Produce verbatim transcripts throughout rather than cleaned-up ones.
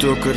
токарь.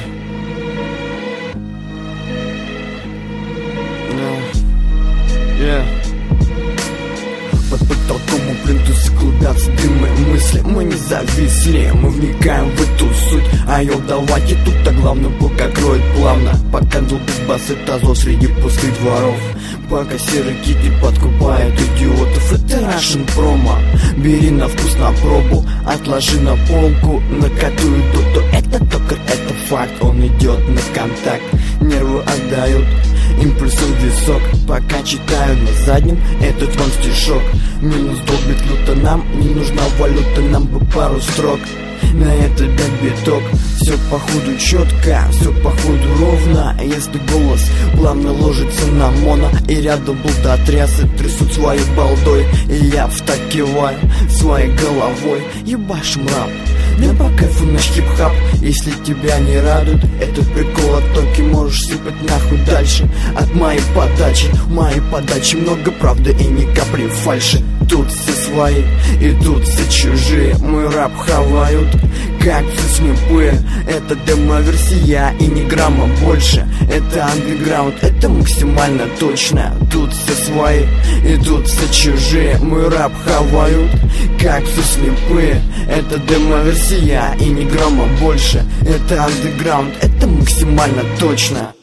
Yeah. Под потолком у плинтуса клубятся дымы мысли. Мы не зависли, мы вникаем в эту суть. А йо, давайте тут, а главный блок окроет плавно. Пока долбит бас и тазо среди пустых дворов. Пока серый китель подкупает идиотов. Это Russian промо. Бери на вкус, на пробу. Отложи на полку, на какую доту. Это токарь, это факт. Он идет на контакт. Нервы отдают импульсом висок. Пока читаю на заднем этот вам стишок. Минус долбит люто, нам не нужна валюта. Нам бы пару строк на этот биток. Все походу четко, все походу ровно. Если голос плавно ложится на моно. И рядом болтотрясы трясут своей балдой. И я втакиваю своей головой. Ебашим рап, да по кайфу наш хип-хап. Если тебя не радует этот прикол от токи, можешь сыпать нахуй дальше от моей подачи. В моей подаче много правды и ни капли фальши. Тут все свои и тут все чужие. Мой рэп хавают, как все слепые. Это демо-версия и ни грамма больше. Это андеграунд, это максимально точно. Тут все свои и тут все чужие. Мой рэп хавают, как все слепые. Это демо-версия и ни грамма больше. Это андеграунд, это максимально точно.